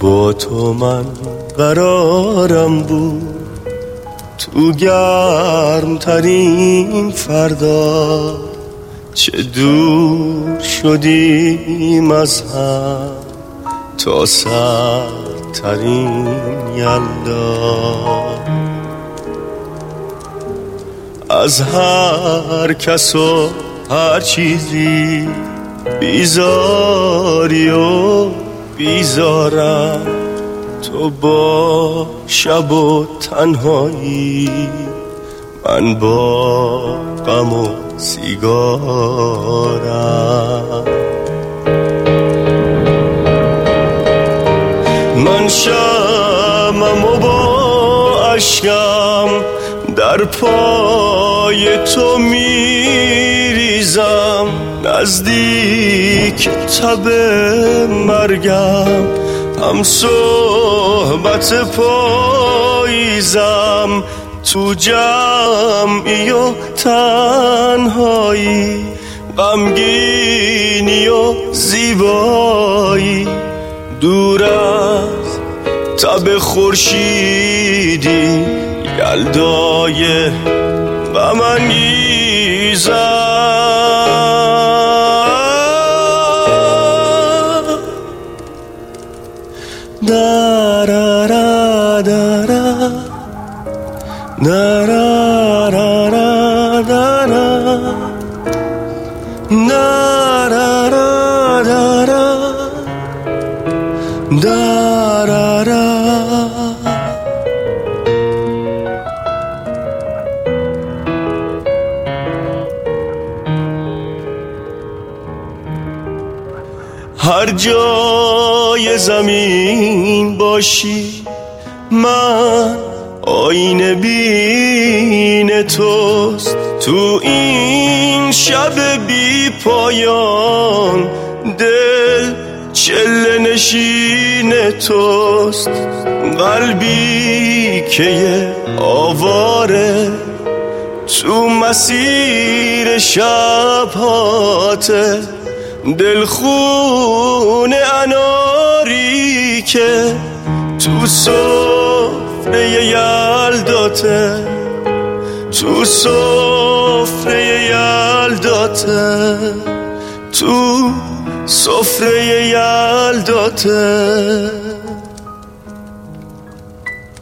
با تو من قرارم بود تو گرمترین فردا، چه دور شدیم از هم تا سردترین یلدا. از هر کس و هر چیزی بیزاری و بیزارم، تو با شب و تنهایی، من با غم و سیگارم. من شمعم و با اشکم در پای تو میریزم، نزدیک تب مرگم هم صحبت پاییزم. تو جمعی و تنهایی، غمگینی و زیبایی، دور از تب خورشیدی یلدای غم انگیزم. دارارا دارا دارارا دارا دارارا دارا دارارا. هر جای زمین باشی من آینه بین توست، تو این شب بی پایان دل چله نشین توست. قلبی که یه آواره تو مسیر شبهاته، دلخون اناری که تو سفره یلداته، تو سفره یلداته، تو سفره یلداته.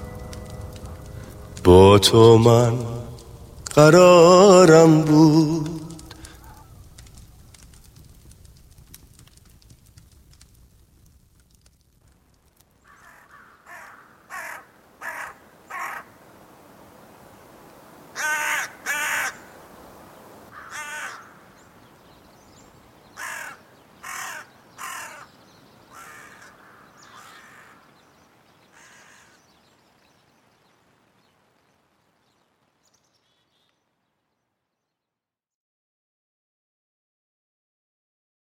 با تو من قرارم بود